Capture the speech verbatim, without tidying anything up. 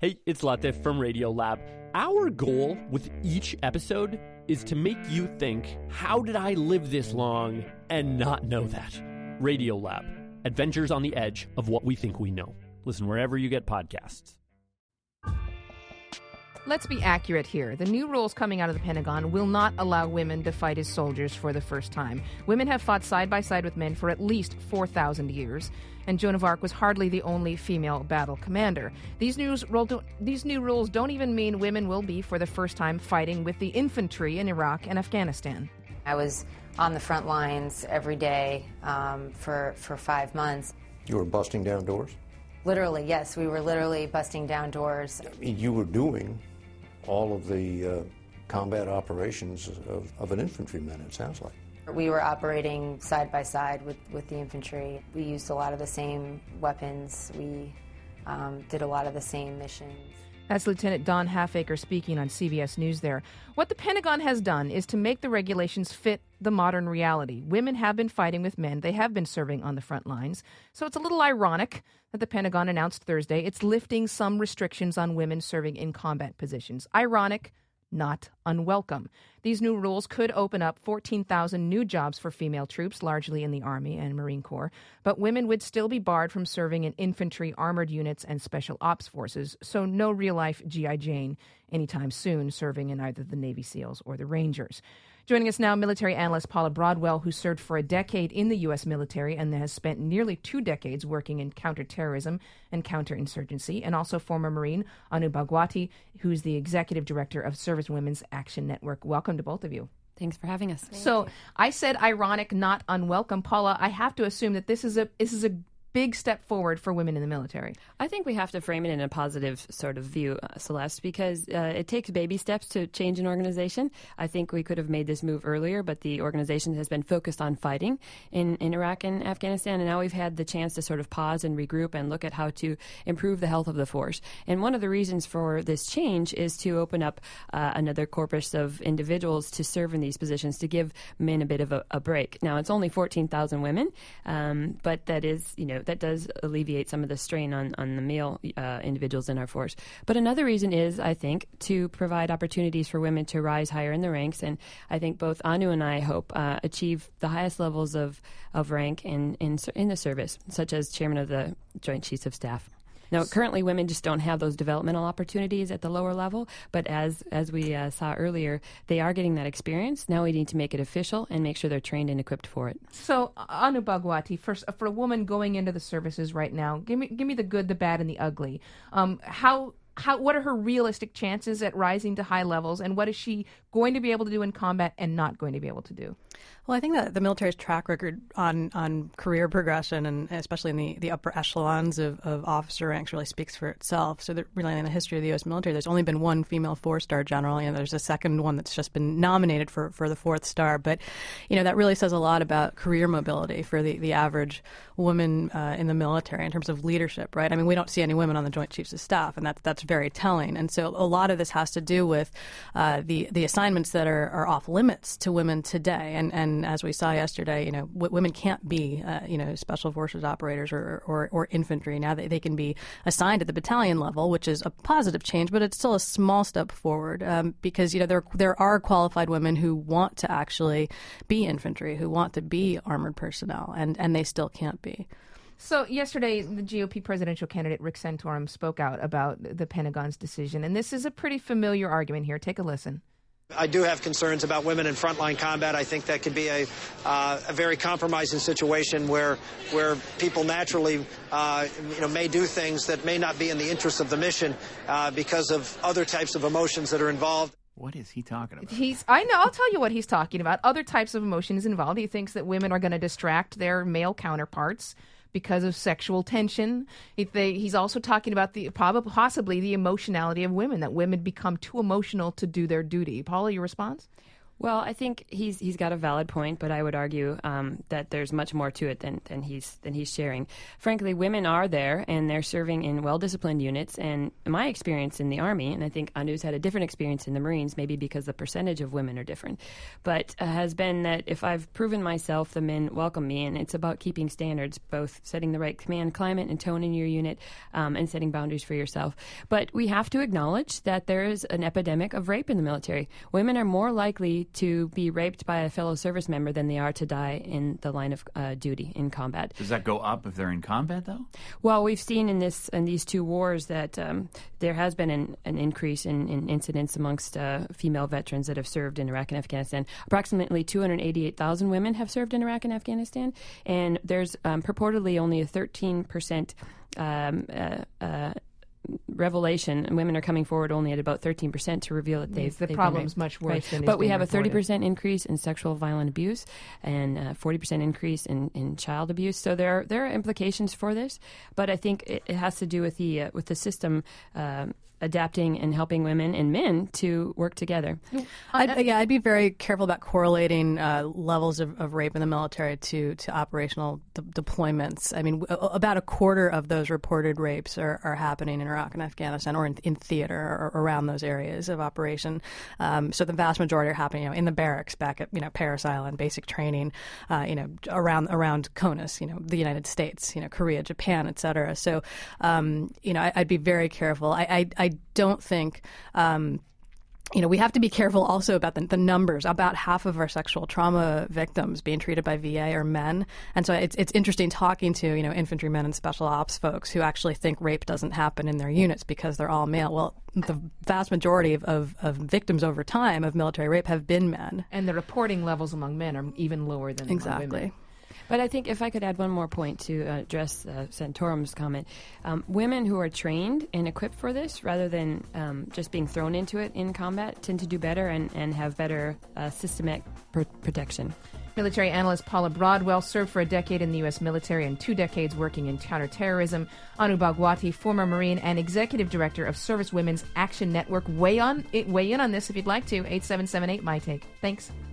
Hey, it's Latif from Radiolab. Our goal with each episode is to make you think, how did I live this long and not know that? Radiolab, adventures on the edge of what we think we know. Listen wherever you get podcasts. Let's be accurate here. The new rules coming out of the Pentagon will not allow women to fight as soldiers for the first time. Women have fought side by side with men for at least four thousand years, and Joan of Arc was hardly the only female battle commander. These, news, these new rules don't even mean women will be, for the first time, fighting with the infantry in Iraq and Afghanistan. I was on the front lines every day um, for, for five months. You were busting down doors? Literally, yes. We were literally busting down doors. I mean, you were doing all of the uh, combat operations of, of an infantryman, it sounds like. We were operating side by side with, with the infantry. We used a lot of the same weapons. We um, did a lot of the same missions. That's Lieutenant Don Halfaker speaking on C B S News there. What the Pentagon has done is to make the regulations fit the modern reality. Women have been fighting with men. They have been serving on the front lines. So it's a little ironic that the Pentagon announced Thursday it's lifting some restrictions on women serving in combat positions. Ironic, not unwelcome. These new rules could open up fourteen thousand new jobs for female troops, largely in the Army and Marine Corps, but women would still be barred from serving in infantry, armored units, and special ops forces, so no real-life G I. Jane anytime soon serving in either the Navy SEALs or the Rangers. Joining us now, military analyst Paula Broadwell, who served for a decade in the U S military and has spent nearly two decades working in counterterrorism and counterinsurgency, and also former Marine Anu Bhagwati, who's the executive director of Service Women's Action Network. Welcome to both of you. Thanks for having us. Thank so you. I said ironic, not unwelcome. Paula, I have to assume that this is a this is a big step forward for women in the military. I think we have to frame it in a positive sort of view, uh, Celeste, because uh, it takes baby steps to change an organization. I think we could have made this move earlier, but the organization has been focused on fighting in, in Iraq and Afghanistan, and now we've had the chance to sort of pause and regroup and look at how to improve the health of the force. And one of the reasons for this change is to open up uh, another corpus of individuals to serve in these positions, to give men a bit of a, a break. Now, it's only fourteen thousand women, um, but that is, you know, that does alleviate some of the strain on, on the male uh, individuals in our force. But another reason is, I think, to provide opportunities for women to rise higher in the ranks. And I think both Anu and I hope uh, achieve the highest levels of, of rank in, in, in the service, such as chairman of the Joint Chiefs of Staff. Now, currently, women just don't have those developmental opportunities at the lower level, but as as we uh, saw earlier, they are getting that experience. Now we need to make it official and make sure they're trained and equipped for it. So, Anu Bhagwati, for, for a woman going into the services right now, give me give me the good, the bad, and the ugly. Um, how how what are her realistic chances at rising to high levels, and what is she going to be able to do in combat and not going to be able to do? Well, I think that the military's track record on, on career progression, and especially in the, the upper echelons of, of officer ranks, really speaks for itself. So that really in the history of the U S military, there's only been one female four-star general, and there's a second one that's just been nominated for, for the fourth star. But, you know, that really says a lot about career mobility for the, the average woman uh, in the military in terms of leadership, right? I mean, we don't see any women on the Joint Chiefs of Staff, and that, that's very telling. And so a lot of this has to do with uh, the, the assignments that are, are off limits to women today. And, and as we saw yesterday, you know, w- women can't be, uh, you know, special forces operators or, or, or infantry. Now they, they can be assigned at the battalion level, which is a positive change, but it's still a small step forward um, because, you know, there there are qualified women who want to actually be infantry, who want to be armored personnel, and, and they still can't be. So yesterday, the G O P presidential candidate Rick Santorum spoke out about the Pentagon's decision, and this is a pretty familiar argument here. Take a listen. I do have concerns about women in frontline combat. I think that could be a, uh, a very compromising situation where where people naturally uh, you know, may do things that may not be in the interest of the mission uh, because of other types of emotions that are involved. What is he talking about? He's, I know, I'll tell you what he's talking about. Other types of emotions involved. He thinks that women are going to distract their male counterparts because of sexual tension. If they, he's also talking about the probably, possibly the emotionality of women, that women become too emotional to do their duty. Paula, your response? Well, I think he's he's got a valid point, but I would argue um, that there's much more to it than, than he's than he's sharing. Frankly, women are there, and they're serving in well-disciplined units. And my experience in the Army, and I think Anu's had a different experience in the Marines, maybe because the percentage of women are different, but uh, has been that if I've proven myself, the men welcome me, and it's about keeping standards, both setting the right command climate and tone in your unit, um, and setting boundaries for yourself. But we have to acknowledge that there is an epidemic of rape in the military. Women are more likely to be raped by a fellow service member than they are to die in the line of uh, duty in combat. Does that go up if they're in combat, though? Well, we've seen in this in these two wars that um, there has been an, an increase in, in incidents amongst uh, female veterans that have served in Iraq and Afghanistan. Approximately two hundred eighty-eight thousand women have served in Iraq and Afghanistan, and there's um, purportedly only a thirteen percent um, uh, uh, revelation, and women are coming forward only at about thirteen percent to reveal that they've the they've problem's been raped. much worse Right. than is But we being have a thirty percent reported. increase in sexual violent abuse and a forty percent increase in, in child abuse. So there are, there are implications for this, but I think it, it has to do with the uh, with the system um, adapting and helping women and men to work together. I'd, yeah, I'd be very careful about correlating uh, levels of, of rape in the military to, to operational de- deployments. I mean, w- about a quarter of those reported rapes are, are happening in Iraq and Afghanistan, or in, in theater or around those areas of operation. Um, so the vast majority are happening, you know, in the barracks back at, you know, Parris Island, basic training, uh, you know, around around CONUS, you know, the United States, you know, Korea, Japan, et cetera. So, um, you know, I, I'd be very careful. I, I, I don't think, um, you know, we have to be careful also about the, the numbers. About half of our sexual trauma victims being treated by V A are men. And so it's it's interesting talking to, you know, infantrymen and special ops folks who actually think rape doesn't happen in their units because they're all male. Well, the vast majority of, of, of victims over time of military rape have been men. And the reporting levels among men are even lower than Exactly. among women. But I think if I could add one more point to uh, address uh, Santorum's comment, um, women who are trained and equipped for this, rather than um, just being thrown into it in combat, tend to do better and, and have better uh, systematic pr- protection. Military analyst Paula Broadwell served for a decade in the U S military and two decades working in counterterrorism. Anu Bhagwati, former Marine and executive director of Service Women's Action Network. Weigh on, weigh in on this if you'd like to. eight seven seven eight, my take. Thanks.